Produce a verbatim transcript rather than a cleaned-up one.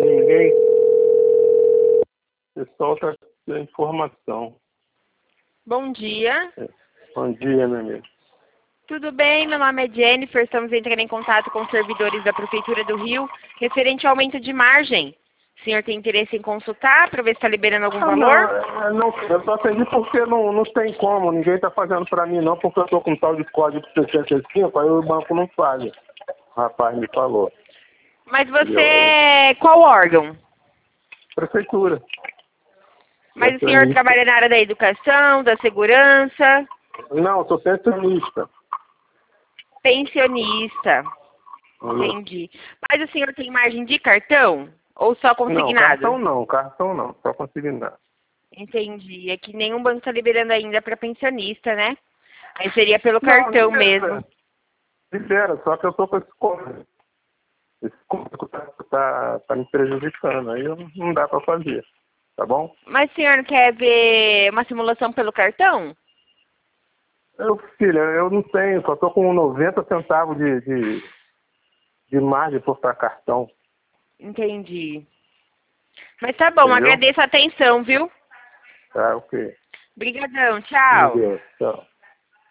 ninguém. O pessoal está dando informação. Bom dia. É. Bom dia, meu amigo. Tudo bem? Meu nome é Jennifer. Estamos entrando em contato com os servidores da Prefeitura do Rio referente ao aumento de margem. O senhor tem interesse em consultar para ver se está liberando algum Ah, valor? não, é, não, eu só atendi porque não, não tem como. Ninguém está fazendo para mim, não, porque eu estou com um tal de código sessenta e cinco, aí o banco não paga. O rapaz me falou. Mas você é qual órgão? Prefeitura. Mas o senhor trabalha na área da educação, da segurança? Não, sou pensionista. Pensionista. Entendi. Mas o senhor tem margem de cartão? Ou só consignado? Não, cartão não, cartão não, só consignado. Entendi. É que nenhum banco está liberando ainda para pensionista, né? Aí seria pelo Não, cartão libera. mesmo. Libera, só que eu tô com esse código. Esse código tá, tá, tá me prejudicando, aí eu- não dá para fazer, tá bom? Mas o senhor quer ver uma simulação pelo cartão? Eu, filha, eu não tenho, só tô com noventa centavos de, de, de margem por para cartão, Entendi. Mas tá bom, entendeu? agradeço a atenção, viu? Tá, ok. Obrigadão, Meu tchau. Deus, tchau.